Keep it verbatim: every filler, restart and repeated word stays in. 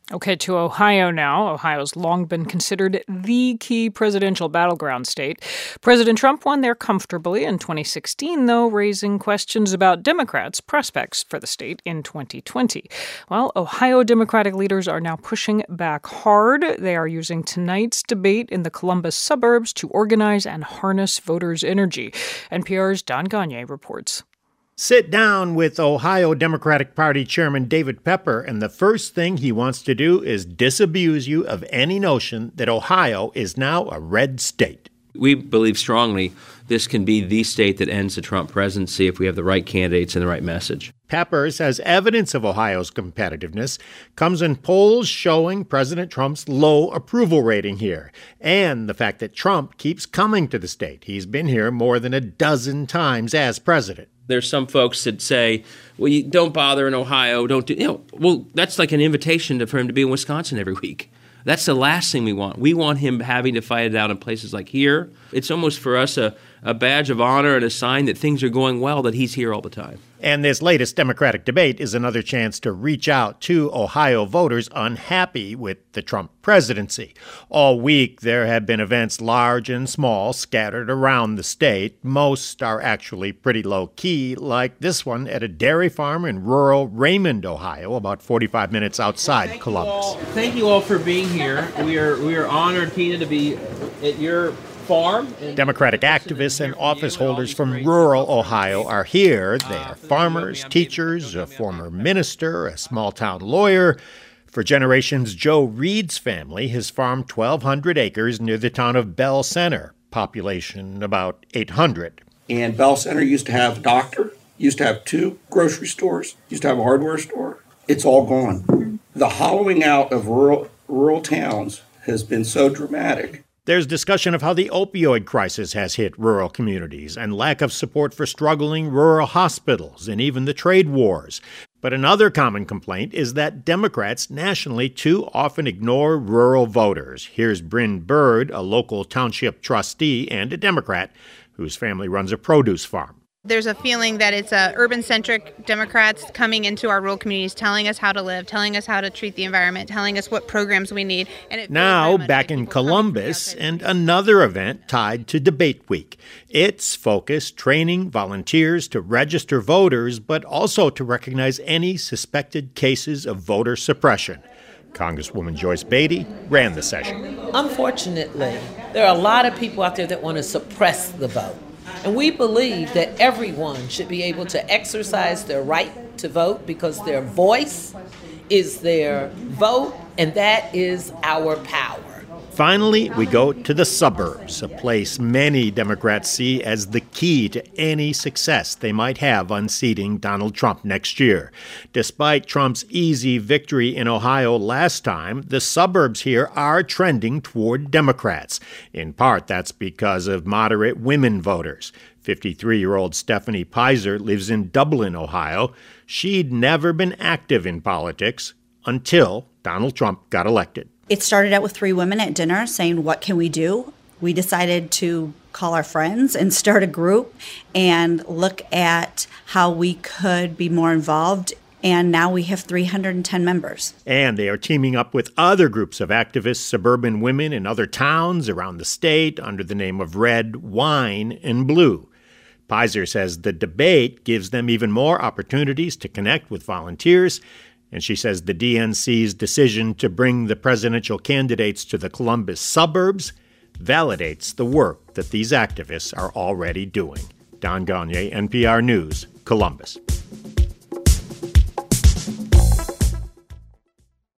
Okay, to Ohio now. Ohio's long been considered the key presidential battleground state. President Trump won there comfortably in twenty sixteen, though, raising questions about Democrats' prospects for the state in twenty twenty. Well, Ohio Democratic leaders are now pushing back hard. They are using tonight's debate in the Columbus suburbs to organize and harness voters' energy. N P R's Don Gagne reports. Sit down with Ohio Democratic Party Chairman David Pepper, and the first thing he wants to do is disabuse you of any notion that Ohio is now a red state. We believe strongly this can be the state that ends the Trump presidency if we have the right candidates and the right message. Pepper says evidence of Ohio's competitiveness comes in polls showing President Trump's low approval rating here, and the fact that Trump keeps coming to the state. He's been here more than a dozen times as president. There's some folks that say, well, you don't bother in Ohio, don't do, you know, well, that's like an invitation to, for him to be in Wisconsin every week. That's the last thing we want. We want him having to fight it out in places like here. It's almost for us a, a badge of honor and a sign that things are going well, that he's here all the time. And this latest Democratic debate is another chance to reach out to Ohio voters unhappy with the Trump presidency. All week, there have been events large and small scattered around the state. Most are actually pretty low-key, like this one at a dairy farm in rural Raymond, Ohio, about forty-five minutes outside Thank Columbus. You all, thank you all for being here. We are we are honored, Tina, to be at your farm. Democratic activists and office holders from rural Ohio are here. They are farmers, teachers, a former minister, a small-town lawyer. For generations, Joe Reed's family has farmed twelve hundred acres near the town of Bell Center, population about eight hundred. And Bell Center used to have a doctor, used to have two grocery stores, used to have a hardware store. It's all gone. The hollowing out of rural rural towns has been so dramatic. There's discussion of how the opioid crisis has hit rural communities and lack of support for struggling rural hospitals and even the trade wars. But another common complaint is that Democrats nationally too often ignore rural voters. Here's Bryn Bird, a local township trustee and a Democrat whose family runs a produce farm. There's a feeling that it's uh, urban-centric Democrats coming into our rural communities, telling us how to live, telling us how to treat the environment, telling us what programs we need. And it now, back in Columbus, and another event tied to Debate Week. It's focused training volunteers to register voters, but also to recognize any suspected cases of voter suppression. Congresswoman Joyce Beatty ran the session. Unfortunately, there are a lot of people out there that want to suppress the vote. And we believe that everyone should be able to exercise their right to vote because their voice is their vote, and that is our power. Finally, we go to the suburbs, a place many Democrats see as the key to any success they might have unseating Donald Trump next year. Despite Trump's easy victory in Ohio last time, the suburbs here are trending toward Democrats. In part, that's because of moderate women voters. fifty-three-year-old Stephanie Pizer lives in Dublin, Ohio. She'd never been active in politics until Donald Trump got elected. It started out with three women at dinner saying, what can we do? We decided to call our friends and start a group and look at how we could be more involved. And now we have three hundred ten members. And they are teaming up with other groups of activists, suburban women in other towns around the state under the name of Red, Wine, and Blue. Pizer says the debate gives them even more opportunities to connect with volunteers. And she says the D N C's decision to bring the presidential candidates to the Columbus suburbs validates the work that these activists are already doing. Don Gagne, N P R News, Columbus.